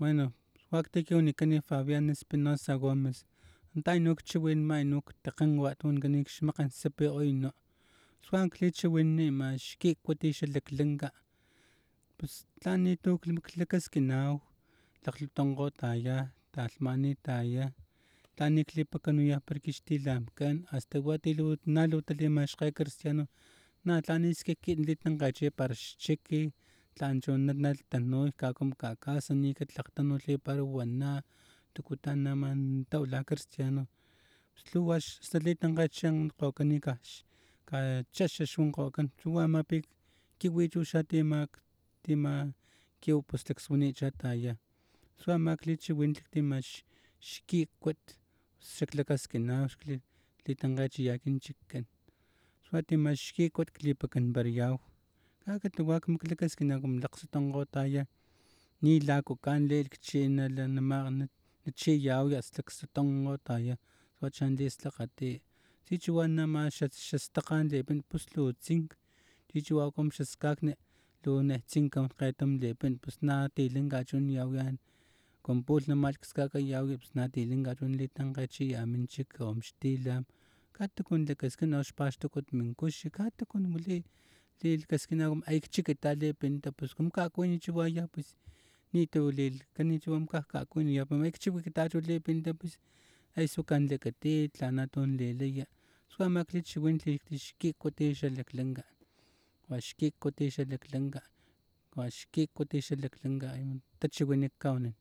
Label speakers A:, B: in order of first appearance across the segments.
A: Bueno, wakti unikani Fabián Espinosa Gómez. Antay nuk chiwin may nuk takan watun ganik shmakan sepe oyno. Swan klichiwin ni ma shkik kwati shalaklinga. Pues tani tuk limklakas kinaw. Lakltongo taya, talmani taya. Tani klipakanuya parkishtilamkan. Hasta watilu nalu talimashkay cristiano. Na tani skikit litangache para shchiki. Tlanchon naltanoy kakum kakasani katlaqtanu li parwana. Tukutana man tawla cristiano. Sluwash salitanqachan qokani kash. Ka chashashun qokan. Chuwa mapik kiwichu shatima tima kiw pustaksuni chataya. Suwa maklichi wintik timash shkikwat. Shaklakaskinaw shkli litanqachi yakin chikkan. Suwa timash shkikwat klipakan baryaw. Kakatuwak maklakaskinaw kumlaqsatongo taya. Ni lakukan lelkchina lanamaqna chiyaw yaslaksatongo taya. Suwa chanlislaqati. Chichuwana ma shastaqan lepin puslutzink. Chichuwakum shaskakne lunetzinkam qaytam lepin pues na tilinqachun yawyan. Compulna malkskaka yawya pues na tilinqachun litanqachi yaminchik omshtilam. Katukun lakaskinaw shpaxtukut minkushi. Katukun wali lilkaskinaw aykchikita lepinta pues kum kakuni chiwaya pues nitu lilkani chiwam kakuni yapam aykchiwikitachu lepinta pues aysu kanlakati tlanatun lilaya. Suwa maklichi winti shkikwati shalaklanqa. Wa shkikwati shalaklanqa. Wa shkikwati shalaklanqa tachiwinik kawnin.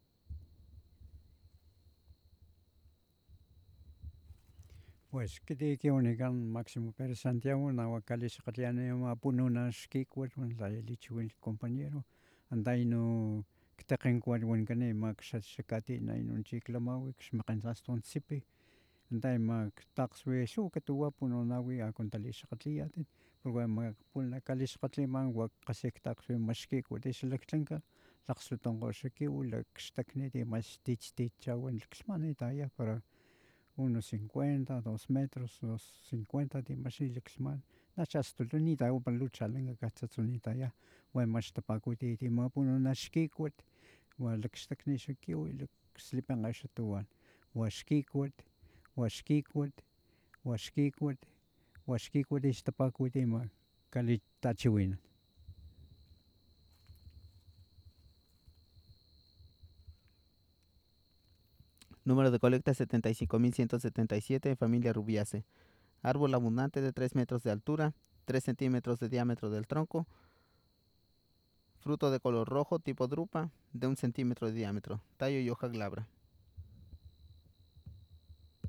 B: Pues kitikiwnikan Máximo Pérez Santiago nawakalisqallanaya mapununa shkikwat layalichiwin compañero antaynu ktaqinkuarwankani shakatina chiklamawik shmaqansaston sipi antaymak taqswi lhuwa katuwapununawi akuntalisqalliyatin porque pulna kalisqalliman wak qasi ktaqswi mashkikwati shalaklanqa laqslutonqo xakiw lakxtakniti mash tich chawan laksmani taya para 1.50 2 metros 2.50 timashi laksman nachastulunita upaluchalanqa kajtsatzunitaya wan mash tapakuyti timapununa shkikwat wa lakxtakni xakiw lakslipanqa xatuwan wa shkikwat wa shkikwat wa shkikwat wa shkikwat ixtapakuytima kali tachiwinan.
C: Número de colecta 75.177, familia Rubiace. Árbol abundante de 3 metros de altura, 3 centímetros de diámetro del tronco. Fruto de color rojo tipo drupa, de 1 centímetro de diámetro. Tallo y hoja glabra.